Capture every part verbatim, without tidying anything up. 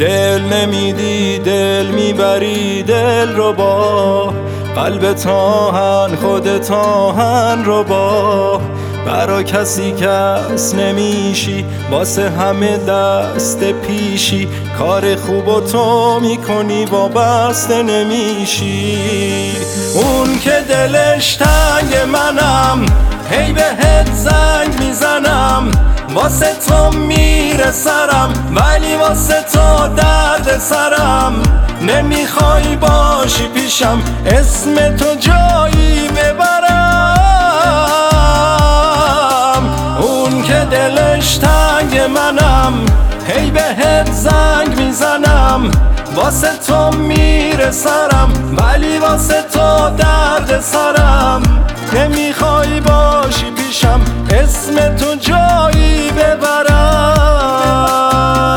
دل نمیدی دل میبری دل رو با قلب تاهن خودت آهن رو با برا کسی کس نمیشی واسه همه دست پیشی کار خوب و تو میکنی وابسته نمیشی اون که دلش تنگ منم هی بهت زنگ میزنم واسه تو میره سرم ولی واسه تو درد سرم نمیخوای باشی پیشم اسم تو جایی ببرم اون که دلش تنگ منم هی بهت زنگ میزنم واسه تو میره سرم ولی واسه تو درد سرم نمیخوای باشی پیشم اسم تو جایی ببرم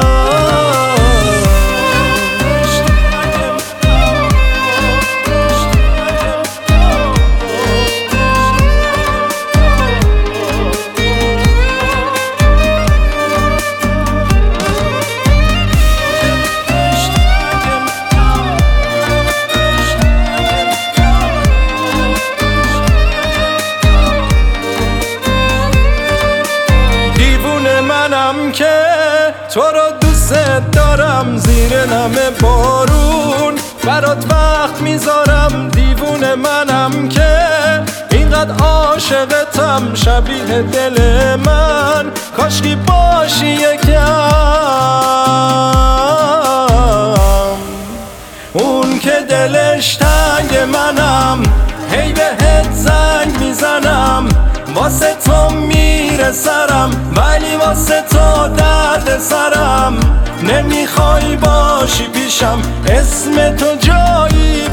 منم که تو رو دوست دارم زیر نم بارون برات وقت میذارم دیوونه منم که اینقدر عاشقتم شبیه دل من کاشکی باشی یکم اون که دلش تنگ منم هی بهت زنگ میزنم واسه تو میره سرم ولی واسه تو درد سرم نمیخوای باشی پیشم اسم تو جایی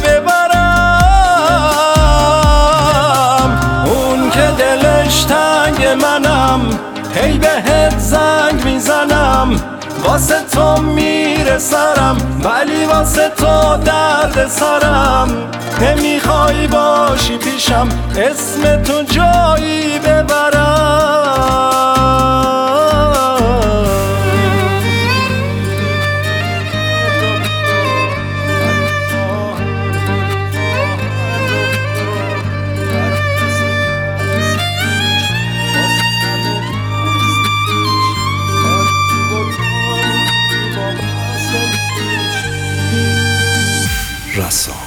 ببرم اون که دلش تنگ منم هی بهت زنگ میزنم واسه تو میره سرم ولی واسه تو درد سرم نمیخوای باشی پیشم اسم تو جایی ببرم رسا